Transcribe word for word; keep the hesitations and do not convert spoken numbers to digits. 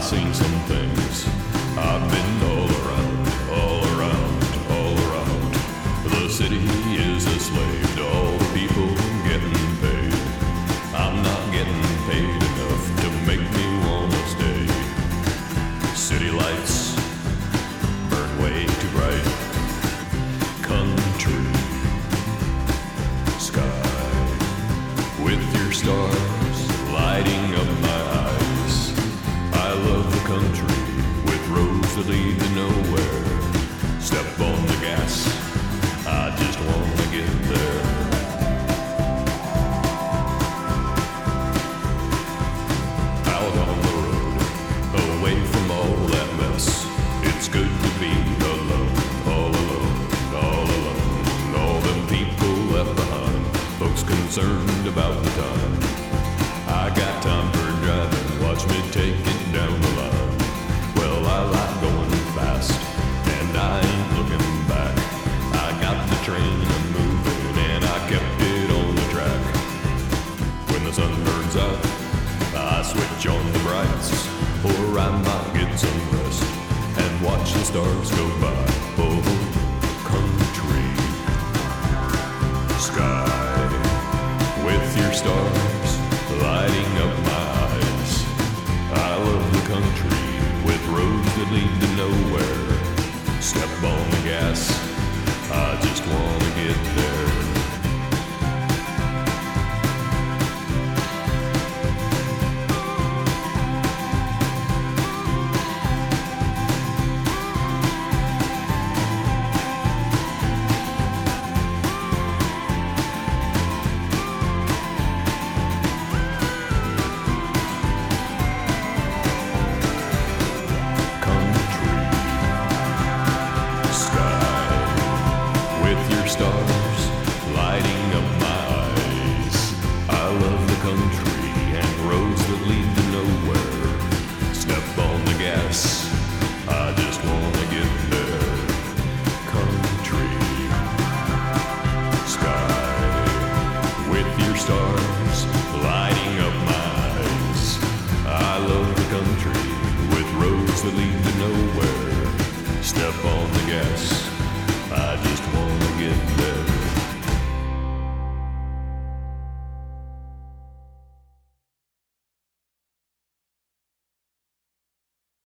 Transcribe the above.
seen some things. I've been all around, all around, all around. The city is a slave to all the people getting paid. I'm not getting paid enough to make me wanna stay. City lights burn way too bright. Country sky with your stars lighting up my eyes. I love the country with roads that lead to nowhere. Step on the gas, I just wanna get there. Out on the road, away from all that mess. It's good to be alone, all alone, all alone. All them people left behind, folks concerned about the time. I got time for driving, watch me take it down the line. Well, I like going fast, and I ain't looking back. I got the train moving, and I kept it on the track. When the sun burns out, I switch on the brights, or I might get some rest and watch the stars go by. Oh, country sky with your stars lighting up my eyes. I love the country with roads that lead to nowhere. Step on the gas, I just wanna get there. Stars lighting up my eyes. I love the country and roads that lead to nowhere. Step on the gas, I just wanna get there. Country sky with your stars lighting up my eyes. I love the country with roads that lead to nowhere. Step on the gas,